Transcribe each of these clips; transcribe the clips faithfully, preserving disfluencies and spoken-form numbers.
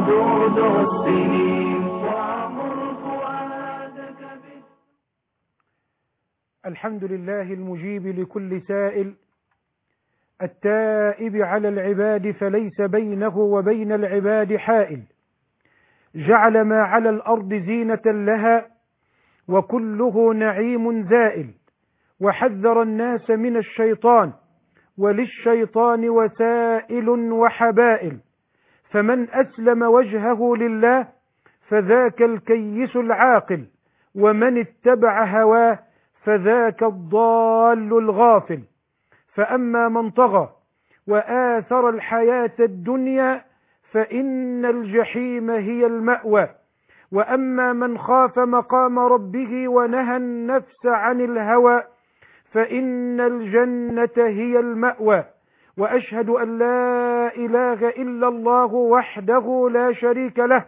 بعد السنين وعمر فؤادك بال... الحمد لله المجيب لكل سائل، التائب على العباد فليس بينه وبين العباد حائل، جعل ما على الأرض زينة لها وكله نعيم زائل، وحذر الناس من الشيطان وللشيطان وسائل وحبائل، فمن أسلم وجهه لله فذاك الكيس العاقل، ومن اتبع هواه فذاك الضال الغافل. فأما من طغى وآثر الحياة الدنيا فإن الجحيم هي المأوى، وأما من خاف مقام ربه ونهى النفس عن الهوى فإن الجنة هي المأوى. وأشهد أن لا إله إلا الله وحده لا شريك له،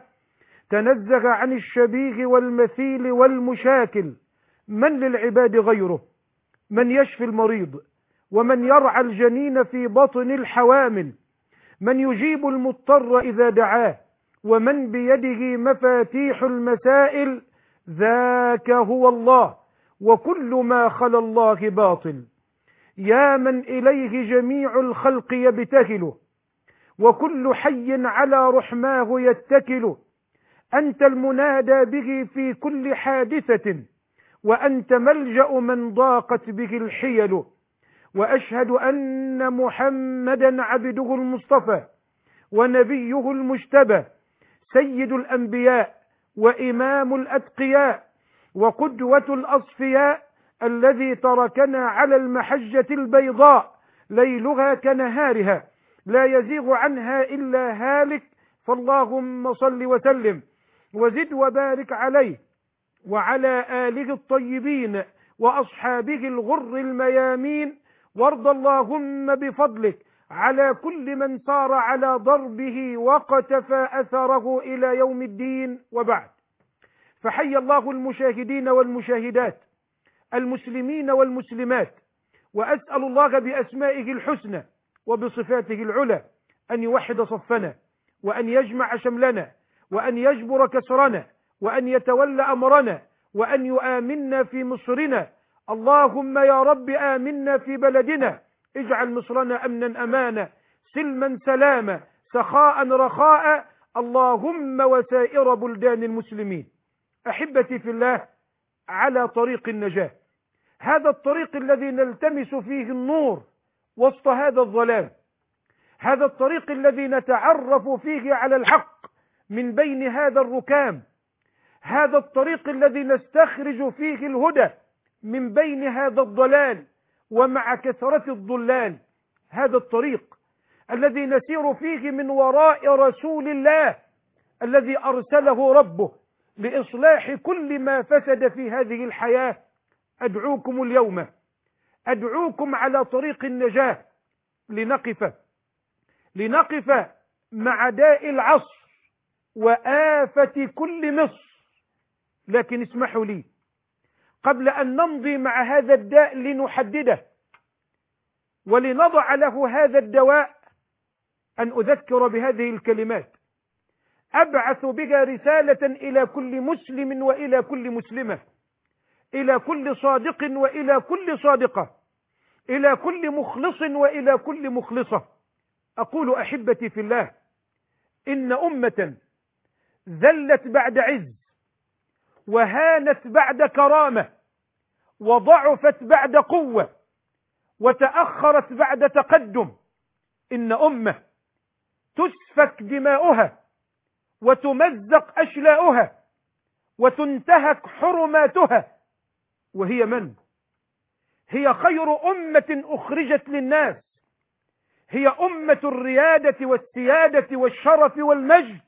تنزه عن الشبيه والمثيل والمشاكل. من للعباد غيره؟ من يشفي المريض، ومن يرعى الجنين في بطن الحوامل، من يجيب المضطر إذا دعاه، ومن بيده مفاتيح المسائل، ذاك هو الله، وكل ما خلا الله باطل. يا من إليه جميع الخلق يبتهل، وكل حي على رحماه يتكل، أنت المنادى به في كل حادثة، وأنت ملجأ من ضاقت به الحيل. وأشهد أن محمدا عبده المصطفى ونبيه المجتبى، سيد الأنبياء وإمام الأتقياء وقدوة الأصفياء، الذي تركنا على المحجة البيضاء ليلها كنهارها لا يزيغ عنها إلا هالك. فاللهم صل وسلم وزد وبارك عليه وعلى آله الطيبين وأصحابه الغر الميامين، وارض اللهم بفضلك على كل من سار على ضربه وقتفى أثره إلى يوم الدين. وبعد، فحي الله المشاهدين والمشاهدات، المسلمين والمسلمات، وأسأل الله بأسمائه الحسنى وبصفاته العلى أن يوحد صفنا، وأن يجمع شملنا، وأن يجبر كسرنا، وأن يتولى أمرنا، وأن يؤمننا في مصرنا. اللهم يا رب آمنا في بلدنا، اجعل مصرنا أمنا أمانا، سلما سلاما، سخاء رخاء، اللهم وسائر بلدان المسلمين. أحبتي في الله، على طريق النجاة، هذا الطريق الذي نلتمس فيه النور وسط هذا الظلام، هذا الطريق الذي نتعرف فيه على الحق من بين هذا الركام، هذا الطريق الذي نستخرج فيه الهدى من بين هذا الضلال ومع كثرة الضلال، هذا الطريق الذي نسير فيه من وراء رسول الله الذي أرسله ربه لإصلاح كل ما فسد في هذه الحياة. أدعوكم اليوم، أدعوكم على طريق النجاة، لنقف لنقف مع داء العصر وآفة كل مصر. لكن اسمحوا لي قبل أن نمضي مع هذا الداء لنحدده ولنضع له هذا الدواء أن أذكر بهذه الكلمات، أبعث بها رسالة إلى كل مسلم وإلى كل مسلمة، إلى كل صادق وإلى كل صادقة، إلى كل مخلص وإلى كل مخلصة. أقول أحبتي في الله، إن أمة ذلت بعد عز، وهانت بعد كرامة، وضعفت بعد قوة، وتأخرت بعد تقدم، إن أمة تسفك دماؤها وتمزق أشلاؤها وتنتهك حرماتها، وهي من؟ هي خير أمة أخرجت للناس، هي أمة الريادة والسيادة والشرف والمجد.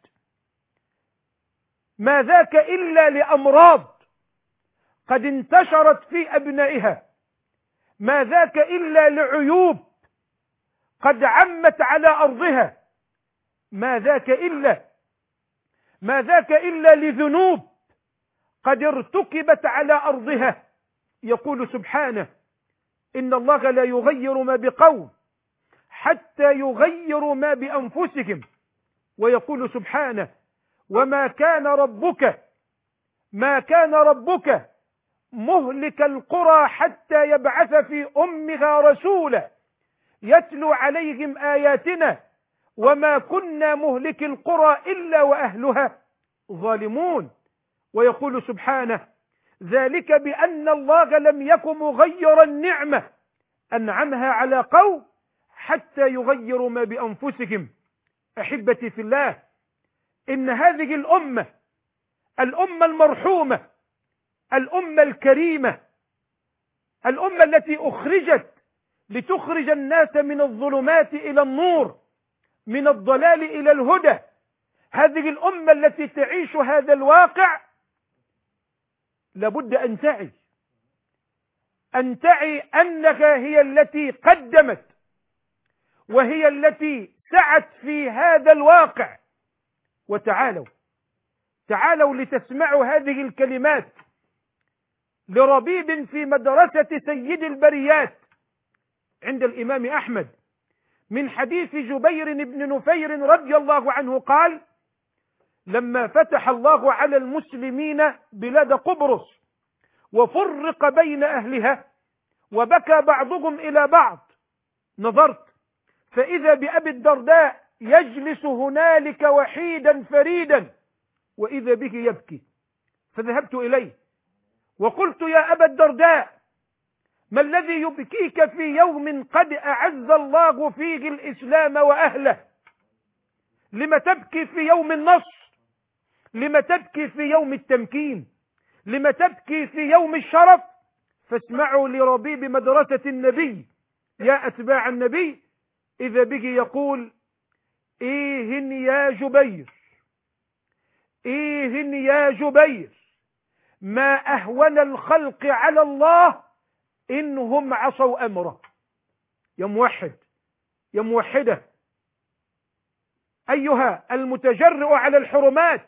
ما ذاك إلا لأمراض قد انتشرت في أبنائها، ما ذاك إلا لعيوب قد عمت على أرضها، ما ذاك إلا ما ذاك إلا لذنوب قد ارتكبت على أرضها. يقول سبحانه: إن الله لا يغير ما بقوم حتى يغيروا ما بأنفسهم. ويقول سبحانه: وما كان ربك ما كان ربك مهلك القرى حتى يبعث في أمها رسولا يتلو عليهم آياتنا وما كنا مهلك القرى إلا وأهلها ظالمون. ويقول سبحانه: ذلك بأن الله لم يك مغيرا نعمة أنعمها على قوم حتى يغيروا ما بأنفسهم. أحبتي في الله، إن هذه الأمة الأمة المرحومة، الأمة الكريمة، الأمة التي أخرجت لتخرج الناس من الظلمات إلى النور، من الضلال إلى الهدى، هذه الأمة التي تعيش هذا الواقع لابد أن تعي أن تعي أنها هي التي قدمت وهي التي سعت في هذا الواقع. وتعالوا تعالوا لتسمعوا هذه الكلمات لربيب في مدرسة سيد البريات عند الإمام أحمد من حديث جبير بن نفير رضي الله عنه قال: لما فتح الله على المسلمين بلاد قبرص وفرق بين أهلها وبكى بعضهم إلى بعض، نظرت فإذا بأبي الدرداء يجلس هنالك وحيدا فريدا وإذا به يبكي، فذهبت إليه وقلت: يا أبا الدرداء، ما الذي يبكيك في يوم قد أعز الله فيه الإسلام وأهله؟ لم تبكي في يوم النصر؟ لم تبكي في يوم التمكين؟ لم تبكي في يوم الشرف؟ فاسمعوا لربيب مدرسة النبي يا أتباع النبي إذا به يقول: إيه يا جبير، إيه يا جبير، ما أهون الخلق على الله إنهم عصوا أمره. يا موحد، يا موحدة، أيها المتجرئ على الحرمات،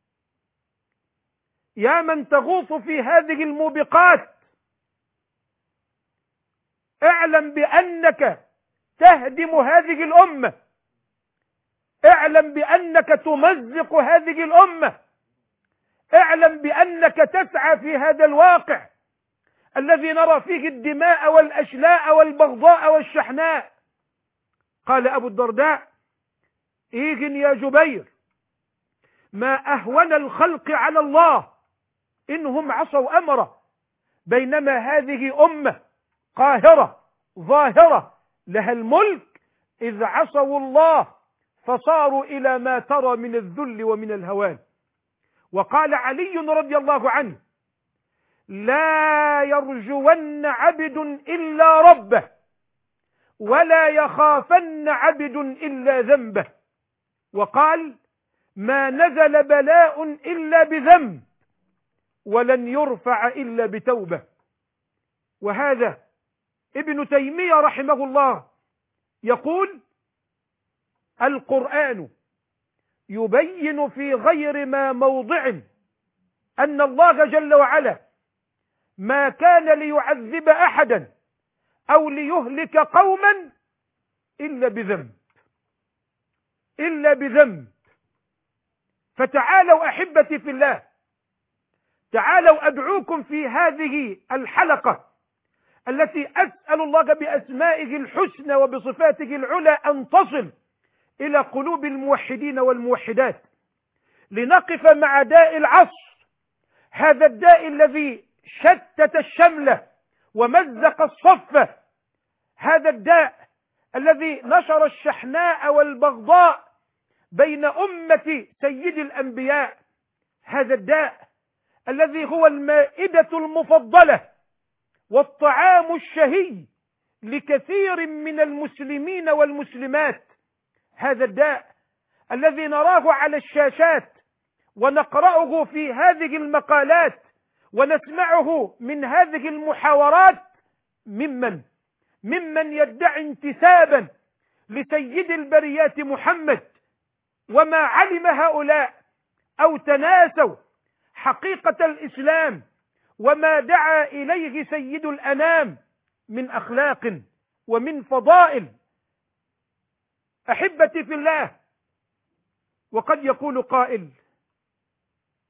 يا من تغوص في هذه الموبقات، اعلم بأنك تهدم هذه الأمة، اعلم بأنك تمزق هذه الأمة، اعلم بأنك تسعى في هذا الواقع الذي نرى فيه الدماء والأشلاء والبغضاء والشحناء. قال أبو الدرداء: إيغن يا جبير، ما أهون الخلق على الله إنهم عصوا أمره، بينما هذه أمة قاهرة ظاهرة لها الملك إذ عصوا الله فصاروا إلى ما ترى من الذل ومن الهوان. وقال علي رضي الله عنه: لا يرجون عبد إلا ربه ولا يخافن عبد إلا ذنبه. وقال: ما نزل بلاء إلا بذنب ولن يرفع إلا بتوبة. وهذا ابن تيمية رحمه الله يقول: القرآن يبين في غير ما موضع أن الله جل وعلا ما كان ليعذب أحدا أو ليهلك قوما إلا بذنب إلا بذنب. فتعالوا أحبتي في الله، تعالوا أدعوكم في هذه الحلقة التي أسأل الله بأسمائه الحسنى وبصفاته العلى أن تصل إلى قلوب الموحدين والموحدات، لنقف مع داء العصر، هذا الداء الذي شتت الشملة ومزق الصفة، هذا الداء الذي نشر الشحناء والبغضاء بين أمة سيد الأنبياء، هذا الداء الذي هو المائدة المفضلة والطعام الشهي لكثير من المسلمين والمسلمات، هذا الداء الذي نراه على الشاشات ونقرأه في هذه المقالات ونسمعه من هذه المحاورات ممن ممن يدعي انتسابا لسيد البريات محمد، وما علم هؤلاء أو تناسوا حقيقة الإسلام وما دعا إليه سيد الأنام من أخلاق ومن فضائل. أحبتي في الله، وقد يقول قائل: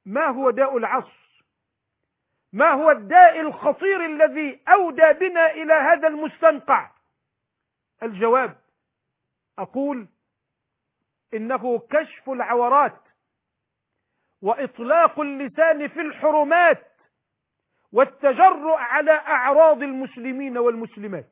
ما هو داء العصر؟ ما هو الداء الخطير الذي أودى بنا إلى هذا المستنقع؟ الجواب، أقول إنه كشف العورات وإطلاق اللسان في الحرمات والتجرؤ على أعراض المسلمين والمسلمات.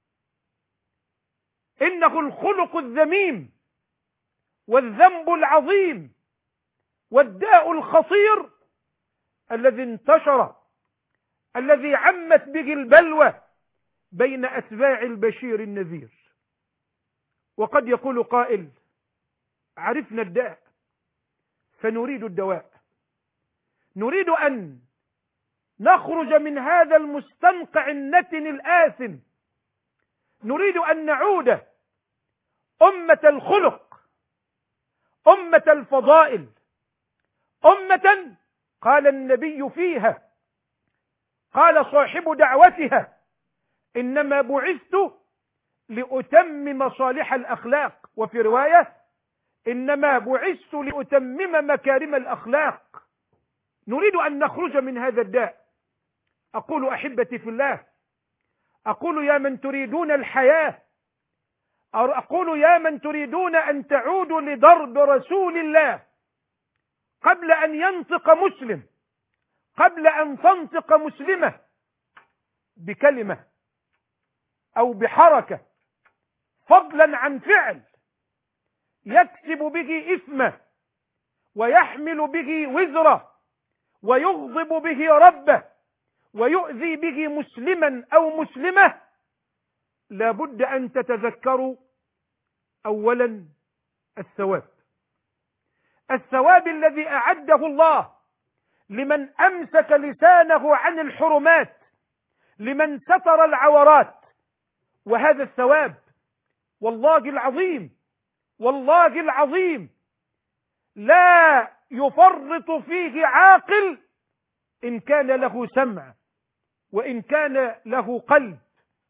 إنه الخلق الذميم والذنب العظيم والداء الخطير الذي انتشر، الذي عمت به البلوى بين أتباع البشير النذير. وقد يقول قائل: عرفنا الداء فنريد الدواء. نريد أن نخرج من هذا المستنقع النتن الآثم. نريد أن نعود أمة الخلق، أمة الفضائل، أمة قال النبي فيها، قال صاحب دعوتها: إنما بعثت لأتمم مصالح الأخلاق، وفي رواية: إنما بعثت لأتمم مكارم الأخلاق. نريد أن نخرج من هذا الداء. أقول أحبتي في الله، أقول يا من تريدون الحياة، أقول يا من تريدون أن تعودوا لضرب رسول الله، قبل أن ينطق مسلم، قبل أن تنطق مسلمة بكلمة أو بحركة، فضلا عن فعل يكسب به إثمه ويحمل به وزره ويغضب به ربه ويؤذي به مسلما أو مسلمة، لابد أن تتذكروا أولا الثواب، الثواب الذي أعده الله لمن أمسك لسانه عن الحرمات، لمن ستر العورات. وهذا الثواب والله العظيم، والله العظيم لا يفرط فيه عاقل إن كان له سمع وإن كان له قلب.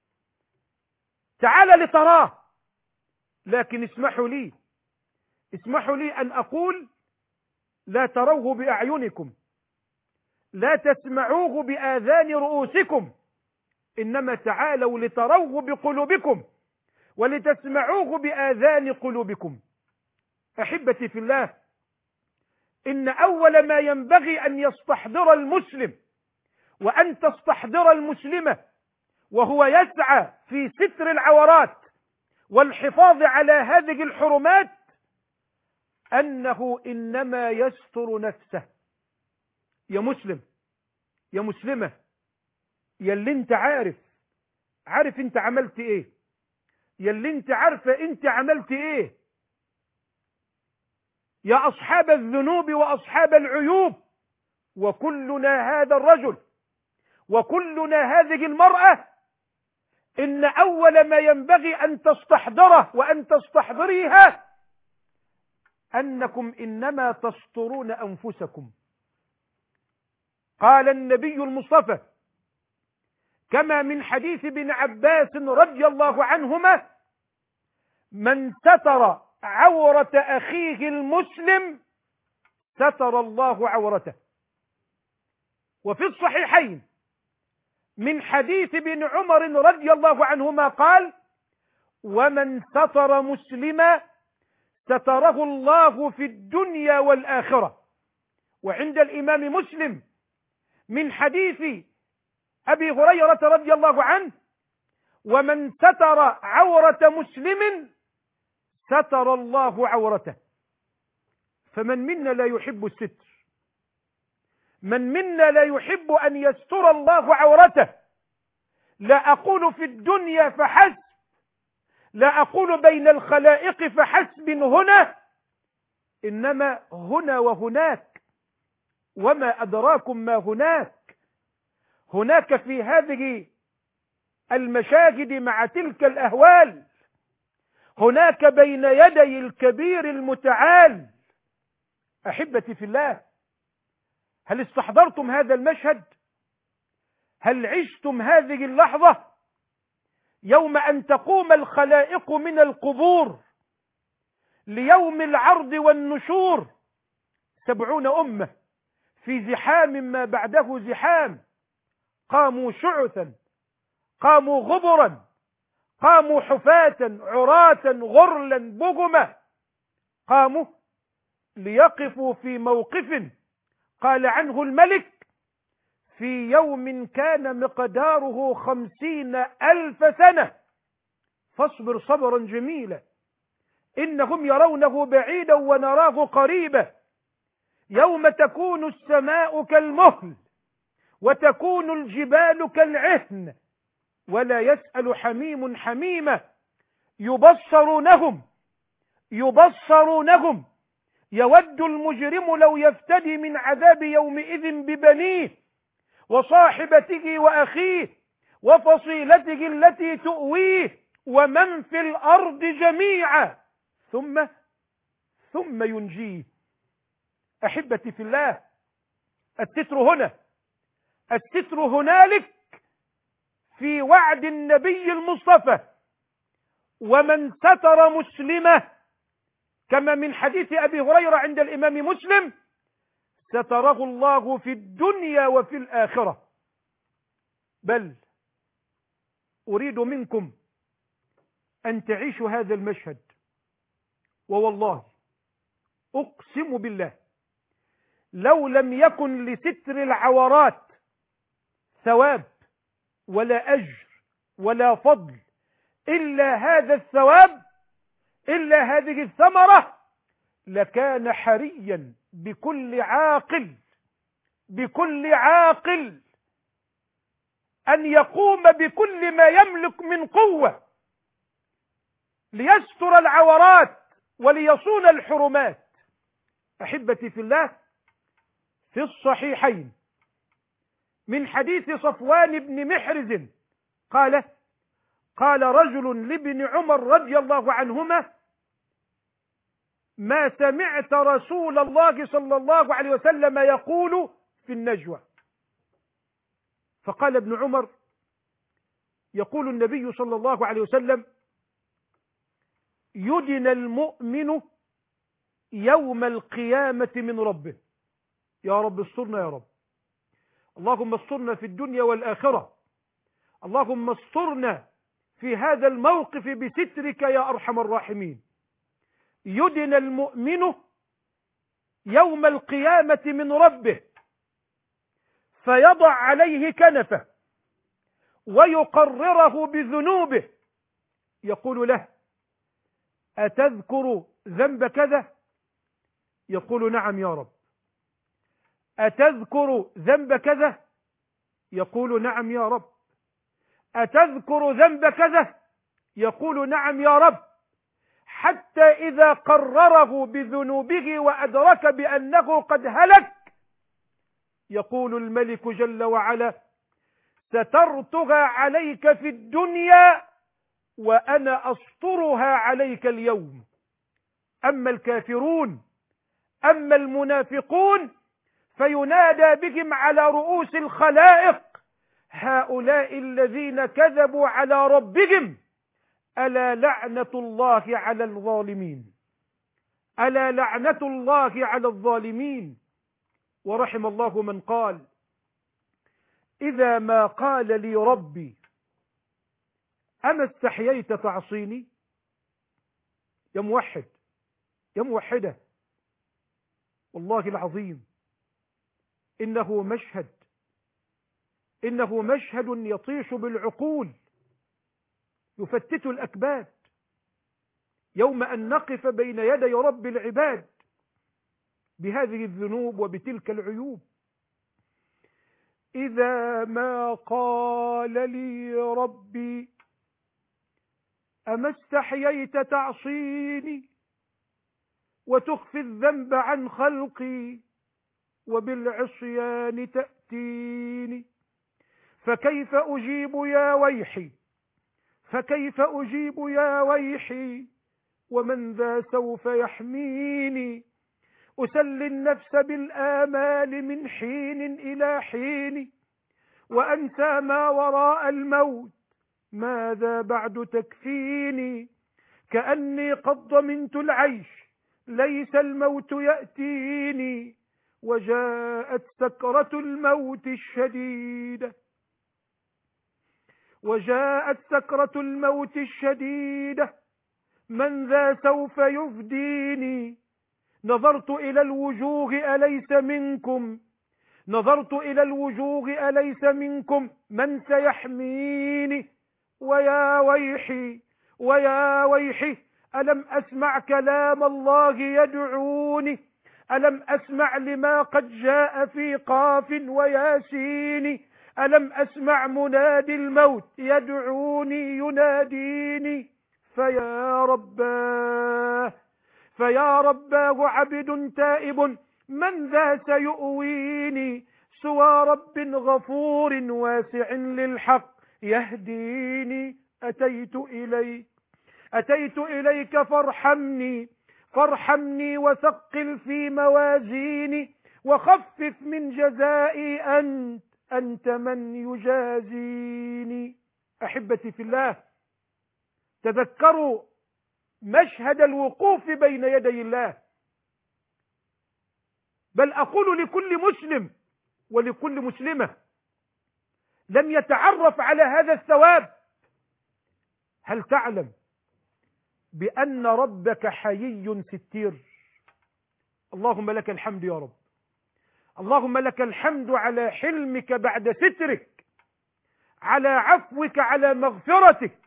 تعال لتراه، لكن اسمحوا لي اسمحوا لي أن أقول: لا تروه بأعينكم، لا تسمعوه بآذان رؤوسكم، إنما تعالوا لتروه بقلوبكم ولتسمعوه بآذان قلوبكم. أحبتي في الله، إن أول ما ينبغي أن يستحضر المسلم وأن تستحضر المسلمة وهو يسعى في ستر العورات والحفاظ على هذه الحرمات أنه إنما يستر نفسه. يا مسلم، يا مسلمة، يا اللي انت عارف عارف انت عملت ايه، يا اللي انت عارفة انت عملت ايه، يا أصحاب الذنوب وأصحاب العيوب، وكلنا هذا الرجل وكلنا هذه المرأة، إن أول ما ينبغي أن تستحضره وأن تستحضريها أنكم إنما تسترون أنفسكم. قال النبي المصطفى كما من حديث ابن عباس رضي الله عنهما: من ستر عورة أخيه المسلم ستر الله عورته. وفي الصحيحين من حديث ابن عمر رضي الله عنهما قال: ومن ستر مسلما ستره الله في الدنيا والآخرة. وعند الإمام مسلم من حديث أبي هريرة رضي الله عنه: ومن ستر عورة مسلم ستر الله عورته. فمن منا لا يحب الستر؟ من منا لا يحب أن يستر الله عورته؟ لا أقول في الدنيا فحسب، لا أقول بين الخلائق فحسب هنا، إنما هنا وهناك. وما أدراكم ما هناك؟ هناك في هذه المشاهد مع تلك الأهوال، هناك بين يدي الكبير المتعال. أحبتي في الله، هل استحضرتم هذا المشهد؟ هل عشتم هذه اللحظة يوم أن تقوم الخلائق من القبور ليوم العرض والنشور؟ سبعون أمة في زحام ما بعده زحام، قاموا شعثا، قاموا غبرا، قاموا حفاة عراة غرلا بغما، قاموا ليقفوا في موقف قال عنه الملك في يوم كان مقداره خمسين ألف سنة، فاصبر صبرا جميلا إنهم يرونه بعيدا ونراه قريبا، يوم تكون السماء كالمهل وتكون الجبال كالعهن ولا يسأل حميم حميما، يبصرونهم يبصرونهم يود المجرم لو يفتدي من عذاب يومئذ ببنيه وصاحبته وأخيه وفصيلته التي تؤويه ومن في الأرض جميعا ثم ثم ينجيه. أحبتي في الله، الستر هنا، الستر هنالك في وعد النبي المصطفى: ومن ستر مسلمة، كما من حديث أبي هريرة عند الإمام مسلم: ستره الله في الدنيا وفي الآخرة. بل أريد منكم أن تعيشوا هذا المشهد، ووالله أقسم بالله لو لم يكن لستر العورات ثواب ولا أجر ولا فضل إلا هذا الثواب، إلا هذه الثمرة، لكان حريا بكل عاقل بكل عاقل أن يقوم بكل ما يملك من قوة ليستر العورات وليصون الحرمات. أحبتي في الله، في الصحيحين من حديث صفوان بن محرز قال: قال رجل لابن عمر رضي الله عنهما: ما سمعت رسول الله صلى الله عليه وسلم يقول في النجوى. فقال ابن عمر: يقول النبي صلى الله عليه وسلم: يدن المؤمن يوم القيامة من ربه. يا رب استرنا يا رب، اللهم استرنا في الدنيا والآخرة، اللهم استرنا في هذا الموقف بسترك يا أرحم الراحمين. يدن المؤمن يوم القيامة من ربه فيضع عليه كنفه ويقرره بذنوبه، يقول له: أتذكر ذنب كذا؟ يقول: نعم يا رب. أتذكر ذنب كذا؟ يقول: نعم يا رب. أتذكر ذنب كذا؟ يقول: نعم يا رب. حتى إذا قرره بذنوبه وأدرك بأنه قد هلك، يقول الملك جل وعلا: سترتها عليك في الدنيا وأنا أسطرها عليك اليوم. أما الكافرون، أما المنافقون، فينادى بهم على رؤوس الخلائق: هؤلاء الذين كذبوا على ربهم، ألا لعنة الله على الظالمين، ألا لعنة الله على الظالمين. ورحم الله من قال: إذا ما قال لي ربي أما استحييت تعصيني. يا موحد، يا موحدة، والله العظيم إنه مشهد إنه مشهد يطيش بالعقول، يفتت الأكباد، يوم أن نقف بين يدي رب العباد بهذه الذنوب وبتلك العيوب. إذا ما قال لي ربي أما استحييت تعصيني وتخفي الذنب عن خلقي وبالعصيان تأتيني، فكيف أجيب يا ويحي فكيف أجيب يا ويحي ومن ذا سوف يحميني، أسلي النفس بالآمال من حين إلى حين وأنسى ما وراء الموت ماذا بعد تكفيني، كأني قد ضمنت العيش ليس الموت يأتيني وجاءت سكرة الموت الشديدة وجاءت سكرة الموت الشديدة من ذا سوف يفديني نظرت إلى الوجوه أليس منكم نظرت إلى الوجوه أليس منكم من سيحميني ويا ويحي ويا ويحي ألم أسمع كلام الله يدعوني ألم أسمع لما قد جاء في قاف وياسين ألم أسمع منادي الموت يدعوني يناديني فيا رباه فيا رباه عبد تائب من ذا سيؤويني سوى رب غفور واسع للحق يهديني أتيت إليك أتيت إليك فارحمني فارحمني وثقل في موازيني وخفف من جزائي أنت أنت من يجازيني. أحبتي في الله، تذكروا مشهد الوقوف بين يدي الله، بل أقول لكل مسلم ولكل مسلمة لم يتعرف على هذا الثواب، هل تعلم بأن ربك حيي ستير؟ اللهم لك الحمد يا رب، اللهم لك الحمد على حلمك بعد سترك، على عفوك، على مغفرتك.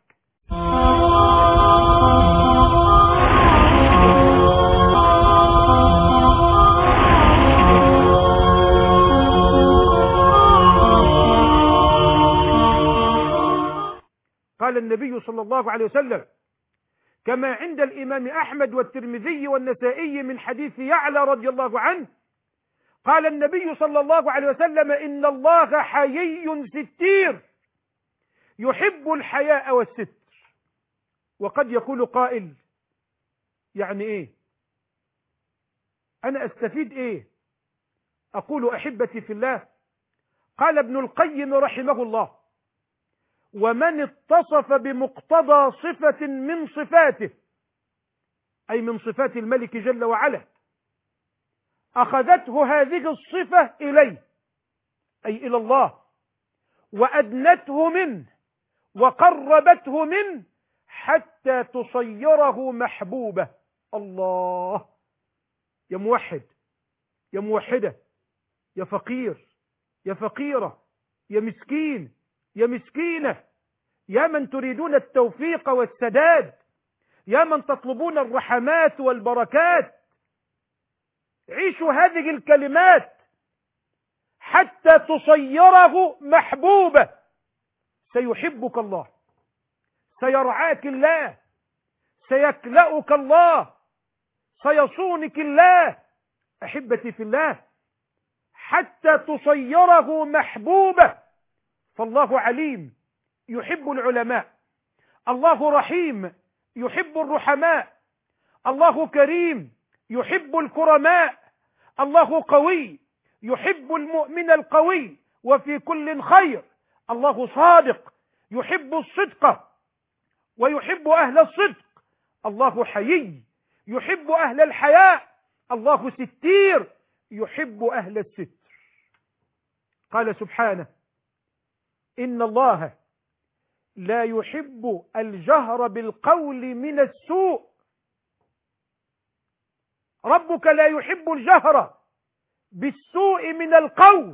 قال النبي صلى الله عليه وسلم كما عند الإمام أحمد والترمذي والنسائي من حديث يعلى رضي الله عنه، قال النبي صلى الله عليه وسلم إن الله حيي ستير يحب الحياء والستر. وقد يقول قائل يعني إيه؟ أنا أستفيد إيه؟ أقول أحبتي في الله، قال ابن القيم رحمه الله: ومن اتصف بمقتضى صفة من صفاته، أي من صفات الملك جل وعلا، أخذته هذه الصفة إليه، أي إلى الله، وأدنته منه وقربته منه حتى تصيره محبوبة. الله، يا موحد، يا موحدة، يا فقير، يا فقيرة، يا مسكين، يا مسكينة، يا من تريدون التوفيق والسداد، يا من تطلبون الرحمات والبركات، عيشوا هذه الكلمات حتى تصيره محبوبة. سيحبك الله، سيرعاك الله، سيكلأك الله، سيصونك الله. أحبتي في الله، حتى تصيره محبوبة. فالله عليم يحب العلماء، الله رحيم يحب الرحماء، الله كريم يحب الكرماء، الله قوي يحب المؤمن القوي وفي كل خير، الله صادق يحب الصدق ويحب أهل الصدق، الله حيي يحب أهل الحياء، الله ستير يحب أهل الستر. قال سبحانه: إن الله لا يحب الجهر بالقول من السوء. ربك لا يحب الجهر بالسوء من القول،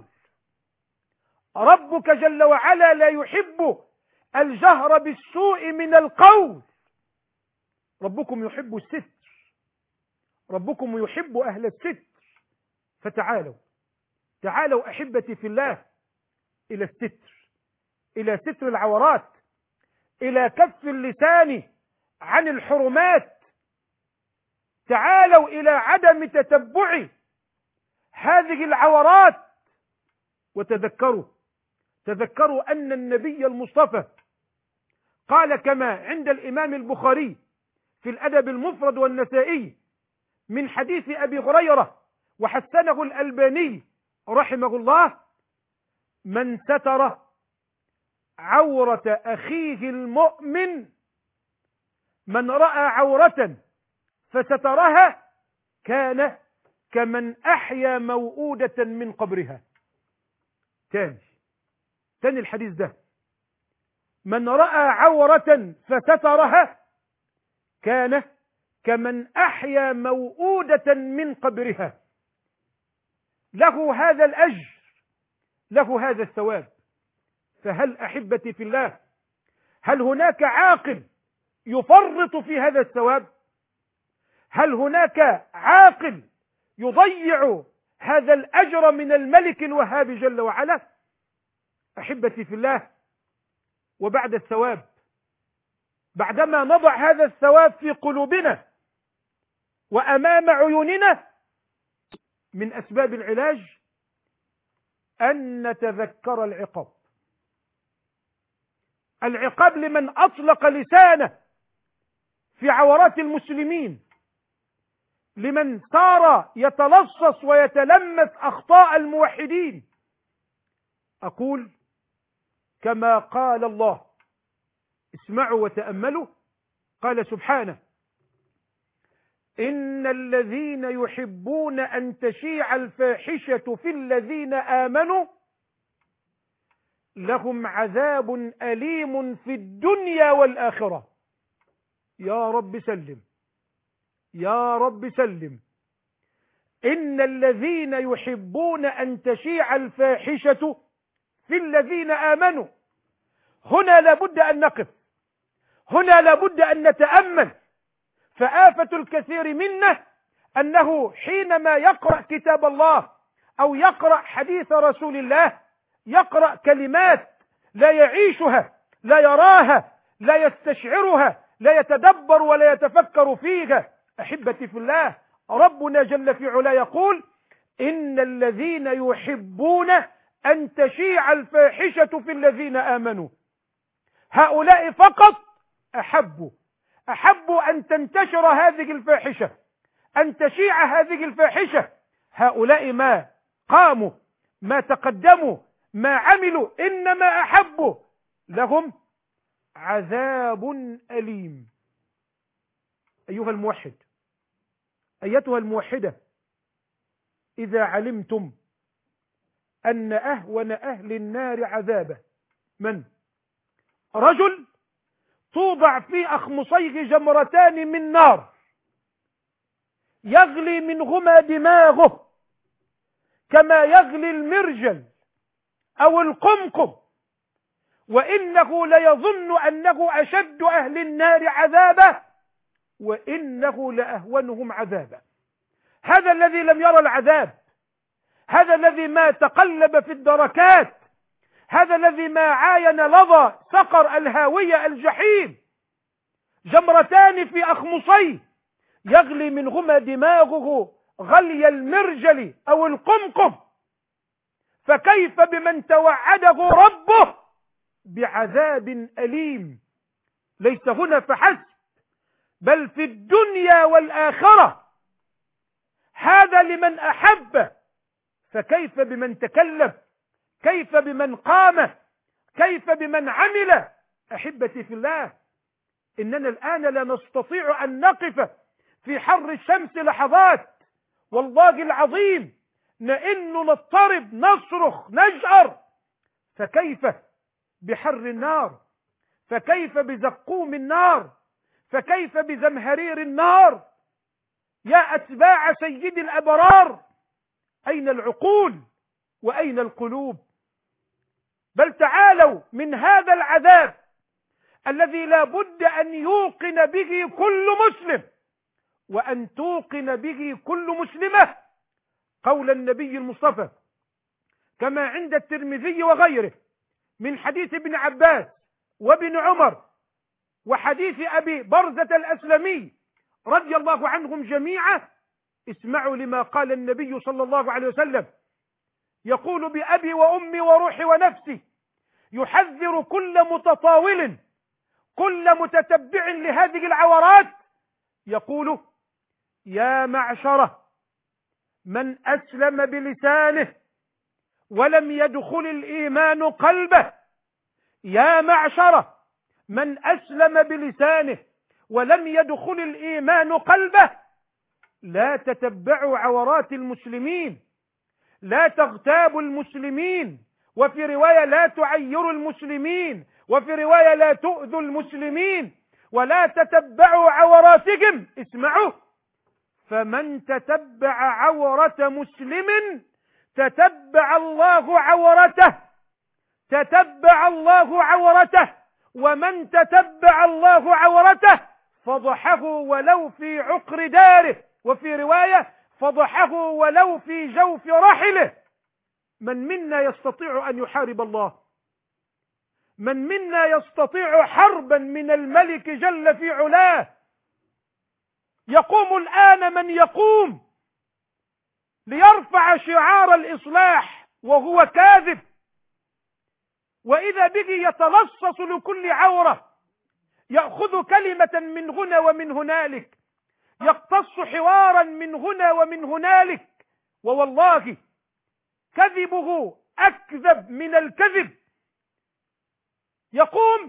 ربك جل وعلا لا يحب الجهر بالسوء من القول. ربكم يحب الستر، ربكم يحب أهل الستر. فتعالوا تعالوا أحبتي في الله إلى الستر، إلى ستر العورات، إلى كف اللسان عن الحرمات. تعالوا إلى عدم تتبع هذه العورات. وتذكروا تذكروا أن النبي المصطفى قال كما عند الإمام البخاري في الأدب المفرد والنسائي من حديث أبي هريرة وحسنه الألباني رحمه الله: من ستر عورة أخيه المؤمن، من رأى عورة فسترها كان كمن أحيا موؤودة من قبرها. تاني تاني الحديث ده: من رأى عورة فسترها كان كمن أحيا موؤودة من قبرها. له هذا الأجر، له هذا الثواب. فهل أحبتي في الله، هل هناك عاقل يفرط في هذا الثواب؟ هل هناك عاقل يضيع هذا الأجر من الملك الوهاب جل وعلا؟ أحبتي في الله، وبعد الثواب، بعدما نضع هذا الثواب في قلوبنا وأمام عيوننا، من أسباب العلاج أن نتذكر العقاب. العقاب لمن أطلق لسانه في عورات المسلمين، لمن صار يتلصص ويتلمس أخطاء الموحدين. أقول كما قال الله، اسمعوا وتأملوا. قال سبحانه: إن الذين يحبون أن تشيع الفاحشة في الذين آمنوا لهم عذاب أليم في الدنيا والآخرة. يا رب سلم، يا رب سلم. إن الذين يحبون أن تشيع الفاحشة في الذين آمنوا. هنا لابد أن نقف، هنا لابد أن نتأمل. فآفة الكثير منا أنه حينما يقرأ كتاب الله أو يقرأ حديث رسول الله يقرأ كلمات لا يعيشها، لا يراها، لا يستشعرها، لا يتدبر ولا يتفكر فيها. أحبتي في الله، ربنا جل في علا يقول: إن الذين يحبون أن تشيع الفاحشة في الذين آمنوا. هؤلاء فقط أحبوا أحبوا أن تنتشر هذه الفاحشة، أن تشيع هذه الفاحشة. هؤلاء ما قاموا، ما تقدموا، ما عملوا، إنما أحبوا. لهم عذاب أليم. أيها الموحد، أيتها الموحدة، إذا علمتم أن أهون أهل النار عذابا من؟ رجل توضع في أخمصيه جمرتان من نار يغلي منهما دماغه كما يغلي المرجل أو القمقم، وإنه ليظن أنه أشد أهل النار عذابا وإنه لأهونهم عذابا. هذا الذي لم يرى العذاب، هذا الذي ما تقلب في الدركات، هذا الذي ما عاين لظى سقر الهاوية الجحيم. جمرتان في أخمصيه يغلي منهما دماغه غلي المرجل أو القمقم، فكيف بمن توعده ربه بعذاب أليم؟ ليس هنا فحسب، بل في الدنيا والآخرة. هذا لمن أحب، فكيف بمن تكلم؟ كيف بمن قام؟ كيف بمن عمل؟ أحبتي في الله، إننا الآن لا نستطيع أن نقف في حر الشمس لحظات، والله العظيم نئن نضطرب نصرخ نجأر. فكيف بحر النار؟ فكيف بزقوم النار؟ فكيف بزمهرير النار؟ يا أتباع سيد الأبرار، أين العقول وأين القلوب؟ بل تعالوا من هذا العذاب الذي لا بد أن يوقن به كل مسلم وأن توقن به كل مسلمة قول النبي المصطفى كما عند الترمذي وغيره من حديث ابن عباس وابن عمر وحديث أبي برزة الأسلمي رضي الله عنهم جميعا. اسمعوا لما قال النبي صلى الله عليه وسلم، يقول: بأبي وأمي وروحي ونفسي، يحذر كل متطاول كل متتبع لهذه العورات، يقول: يا معشرة من أسلم بلسانه ولم يدخل الإيمان قلبه، يا معشرة من أسلم بلسانه ولم يدخل الإيمان قلبه، لا تتبعوا عورات المسلمين، لا تغتابوا المسلمين، وفي رواية لا تعيروا المسلمين، وفي رواية لا تؤذوا المسلمين، ولا تتبعوا عوراتهم. اسمعوا: فمن تتبع عورة مسلم تتبع الله عورته، تتبع الله عورته، ومن تتبع الله عورته فضحه ولو في عقر داره، وفي رواية فضحه ولو في جوف رحله. من منا يستطيع أن يحارب الله؟ من منا يستطيع حربا من الملك جل في علاه؟ يقوم الآن من يقوم ليرفع شعار الإصلاح وهو كاذب، وإذا به يتلصص لكل عورة، يأخذ كلمة من هنا ومن هنالك، يقتص حوارا من هنا ومن هنالك، ووالله كذبه أكذب من الكذب. يقوم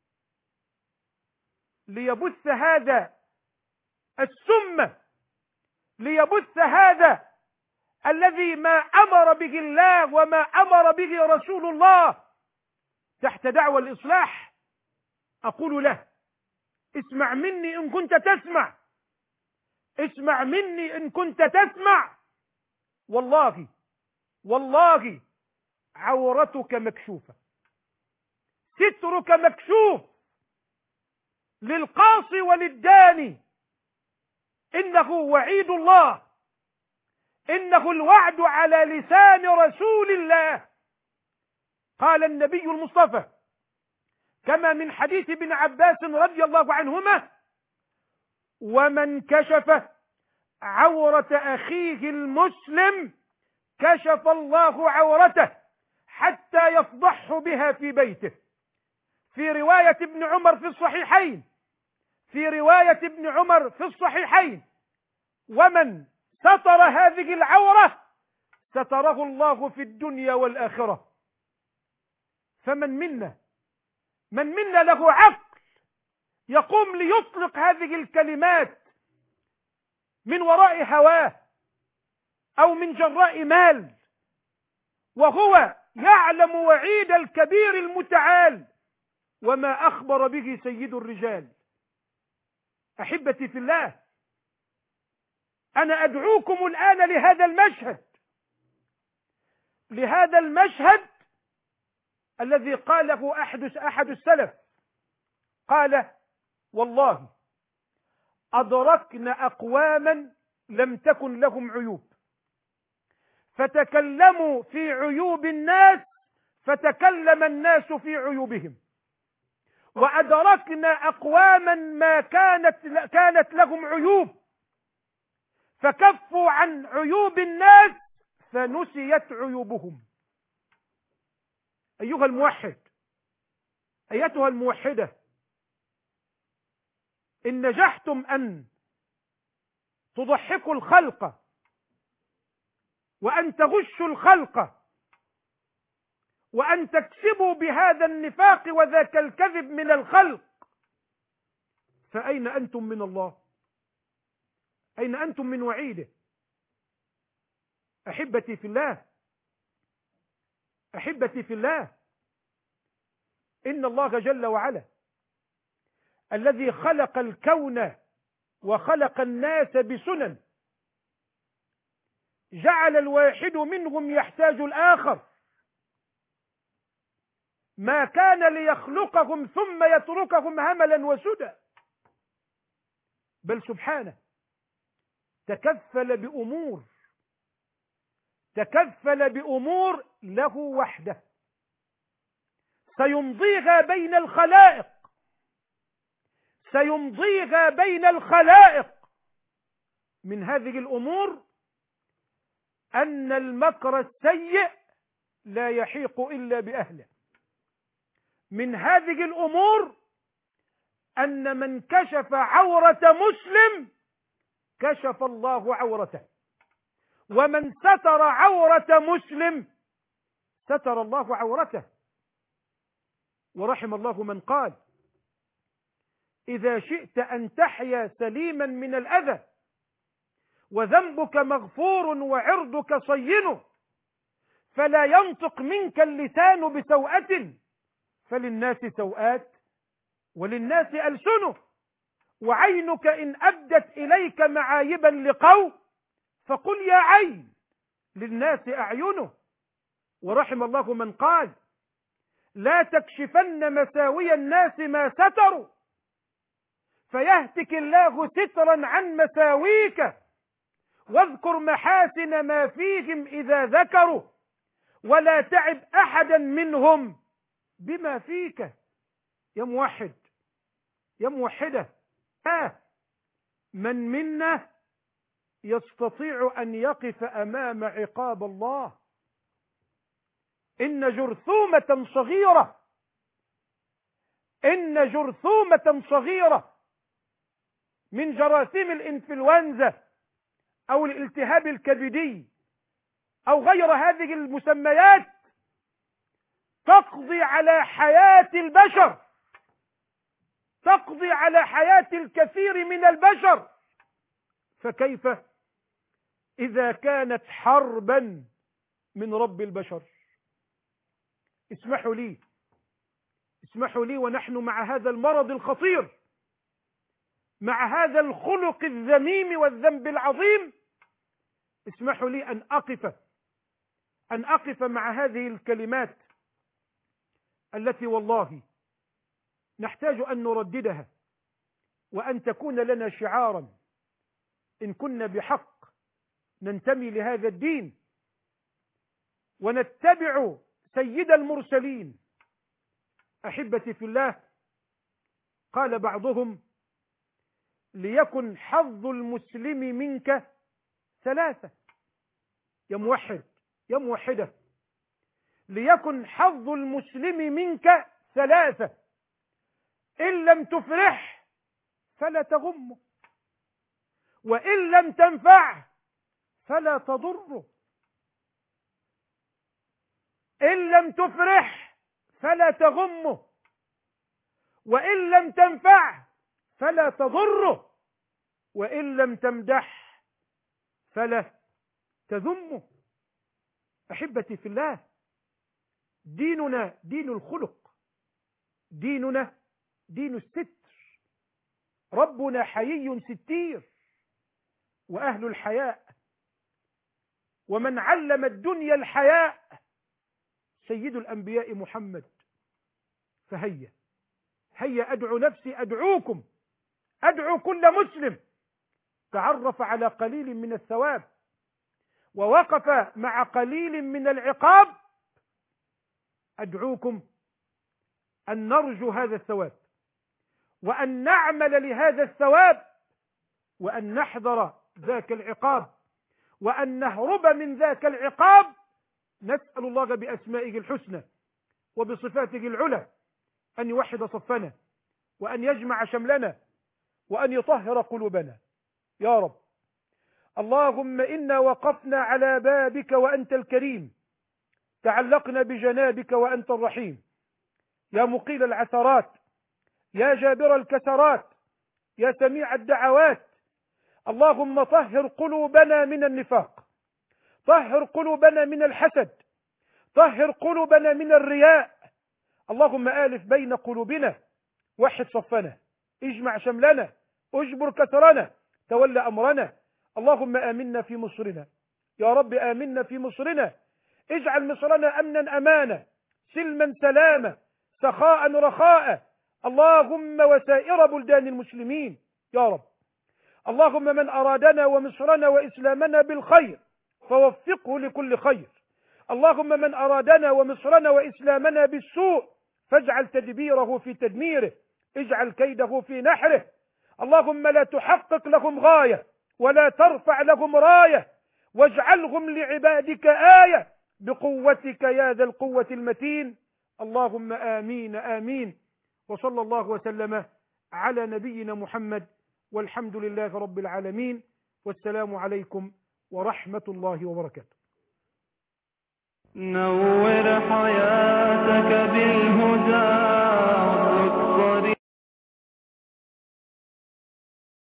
ليبث هذا السم، ليبث هذا الذي ما أمر به الله وما أمر به رسول الله تحت دعوى الإصلاح. أقول له: اسمع مني إن كنت تسمع، اسمع مني إن كنت تسمع. والله والله عورتك مكشوفة، سترك مكشوف للقاصي وللداني. إنه وعيد الله، إنه الوعد على لسان رسول الله. قال النبي المصطفى كما من حديث ابن عباس رضي الله عنهما: ومن كشف عورة أخيه المسلم كشف الله عورته حتى يفضحه بها في بيته. في رواية ابن عمر في الصحيحين، في رواية ابن عمر في الصحيحين: ومن ستر هذه العورة ستره الله في الدنيا والآخرة. فمن منا من منا له عقل يقوم ليطلق هذه الكلمات من وراء هواه أو من جراء مال، وهو يعلم وعيد الكبير المتعال وما أخبر به سيد الرجال؟ أحبتي في الله، أنا أدعوكم الآن لهذا المشهد، لهذا المشهد الذي قاله أحد أحد السلف. قال: والله أدركنا أقواما لم تكن لهم عيوب، فتكلموا في عيوب الناس فتكلم الناس في عيوبهم، وأدركنا أقواما ما كانت كانت لهم عيوب فكفوا عن عيوب الناس فنسيت عيوبهم. أيها الموحد، أيتها الموحدة، إن نجحتم أن تضحكوا الخلق وأن تغشوا الخلق وأن تكسبوا بهذا النفاق وذاك الكذب من الخلق، فأين أنتم من الله؟ أين أنتم من وعيده؟ أحبتي في الله، أحبتي في الله، إن الله جل وعلا الذي خلق الكون وخلق الناس بسنن، جعل الواحد منهم يحتاج الآخر، ما كان ليخلقهم ثم يتركهم هملا وسدى، بل سبحانه تكفل بأمور تكفل بأمور له وحده سيمضيها بين الخلائق سيمضيها بين الخلائق. من هذه الأمور أن المكر السيء لا يحيق إلا بأهله. من هذه الأمور أن من كشف عورة مسلم كشف الله عورته، ومن ستر عورة مسلم ستر الله عورته. ورحم الله من قال: إذا شئت أن تحيا سليما من الأذى وذنبك مغفور وعرضك صين، فلا ينطق منك اللسان بسوءة، فللناس سوءات وللناس ألسن، وعينك إن أبدت إليك معايبا لقوم فقل يا عين للناس أعينه. ورحم الله من قال لا تكشفن مساوي الناس ما ستروا، فيهتك الله سترا عن مساويك، واذكر محاسن ما فيهم إذا ذكروا، ولا تعب أحدا منهم بما فيك. يا موحد يا موحدة، آه من منا يستطيع أن يقف أمام عقاب الله؟ إن جرثومة صغيرة إن جرثومة صغيرة من جراثيم الإنفلونزا أو الالتهاب الكبدي أو غير هذه المسميات تقضي على حياة البشر، تقضي على حياة الكثير من البشر، فكيف إذا كانت حربا من رب البشر؟ اسمحوا لي اسمحوا لي ونحن مع هذا المرض الخطير، مع هذا الخلق الذميم والذنب العظيم، اسمحوا لي أن أقف أن أقف مع هذه الكلمات التي والله نحتاج أن نرددها، وأن تكون لنا شعارا إن كنا بحق ننتمي لهذا الدين ونتبع سيد المرسلين. أحبتي في الله، قال بعضهم ليكن حظ المسلم منك ثلاثة. يا موحد يا موحدة، ليكن حظ المسلم منك ثلاثة: إن لم تفرح فلا تغمه، وإن لم تنفع فلا تضره. إن لم تفرح فلا تغمه، وإن لم تنفع فلا تضره، وإن لم تمدح فلا تذمه. أحبتي في الله، ديننا دين الخلق، ديننا دين الستر، ربنا حيي ستير وأهل الحياء، ومن علم الدنيا الحياء سيد الأنبياء محمد. فهيا هيا أدعو نفسي، أدعوكم، أدعو كل مسلم تعرف على قليل من الثواب ووقف مع قليل من العقاب، أدعوكم أن نرجو هذا الثواب، وأن نعمل لهذا الثواب، وأن نحذر ذاك العقاب، وأن نهرب من ذاك العقاب. نسأل الله بأسمائه الحسنى وبصفاته العلى أن يوحد صفنا، وأن يجمع شملنا، وأن يطهر قلوبنا يا رب. اللهم إنا وقفنا على بابك وأنت الكريم، تعلقنا بجنابك وأنت الرحيم، يا مقيل العثرات، يا جابر الكسرات، يا سميع الدعوات. اللهم طهر قلوبنا من النفاق، طهر قلوبنا من الحسد، طهر قلوبنا من الرياء. اللهم آلف بين قلوبنا، وحد صفنا، اجمع شملنا، اجبر كسرنا، تولى أمرنا. اللهم آمنا في مصرنا يا رب، آمنا في مصرنا، اجعل مصرنا أمنا أمانا، سلما سلاما، سخاء رخاء. اللهم وسائر بلدان المسلمين يا رب. اللهم من أرادنا ومصرنا وإسلامنا بالخير فوفقه لكل خير. اللهم من أرادنا ومصرنا وإسلامنا بالسوء فاجعل تدبيره في تدميره، اجعل كيده في نحره. اللهم لا تحقق لهم غاية ولا ترفع لهم راية، واجعلهم لعبادك آية بقوتك يا ذا القوة المتين. اللهم آمين آمين. وصلى الله وسلم على نبينا محمد، والحمد لله رب العالمين، والسلام عليكم ورحمة الله وبركاته. نور حياتك بالهدى.